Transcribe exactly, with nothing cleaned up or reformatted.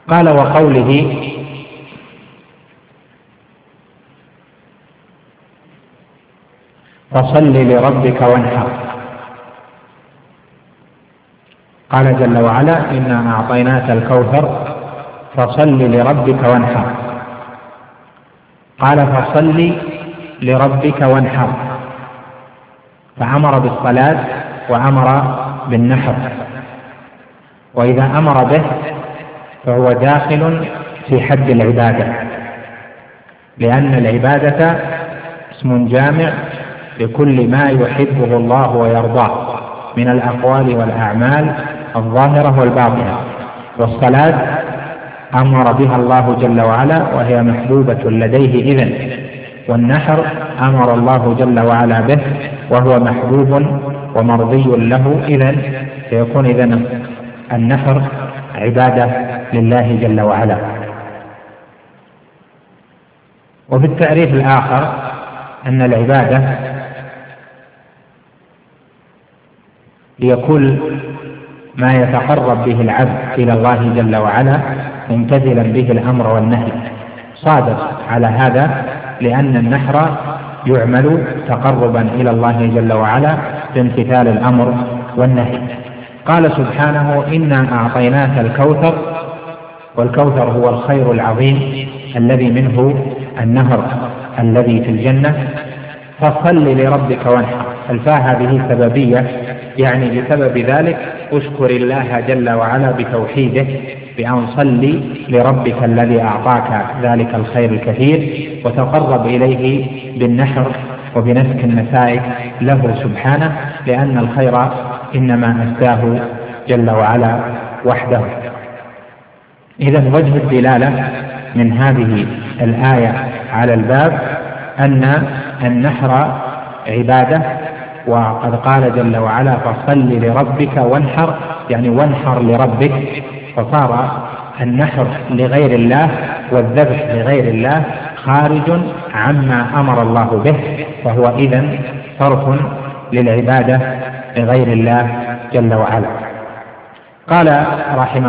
قال: وقوله: فصل لربك وانحر. قال جل وعلا: إنا أعطيناك الكوثر فصل لربك وانحر. قال: فصل لربك وانحر، فأمر بالصلاة وأمر بالنحر، وإذا أمر به فهو داخل في حد العبادة، لأن العبادة اسم جامع لكل ما يحبه الله ويرضاه من الأقوال والأعمال الظاهرة والباطنة، والصلاة أمر بها الله جل وعلا وهي محبوبة لديه إذن، والنحر أمر الله جل وعلا به وهو محبوب ومرضي له إذن، فيكون إذن النحر عبادة لله جل وعلا. وفي التعريف الآخر أن العبادة هي كل ما يتقرب به العبد إلى الله جل وعلا ممتثلا به الأمر والنهي، صادر على هذا، لأن النحر يعمل تقربا إلى الله جل وعلا بامتثال الأمر والنهي. قال سبحانه: إنا أعطيناك الكوثر، والكوثر هو الخير العظيم الذي منه النهر الذي في الجنة. فصل لربك وانحر، الفاء هذه سببية، يعني بسبب ذلك اشكر الله جل وعلا بتوحيده بأن صل لربك الذي أعطاك ذلك الخير الكثير، وتقرب إليه بالنحر وبنسك النسائك له سبحانه، لأن الخير إنما أسداه جل وعلا وحده. إذن وجه الدلالة من هذه الآية على الباب أن النحر عبادة، وقد قال جل وعلا: فصل لربك وانحر، يعني وانحر لربك، فصار النحر لغير الله والذبح لغير الله خارج عما أمر الله به، فهو إذن صرف للعبادة لغير الله جل وعلا. قال رحمه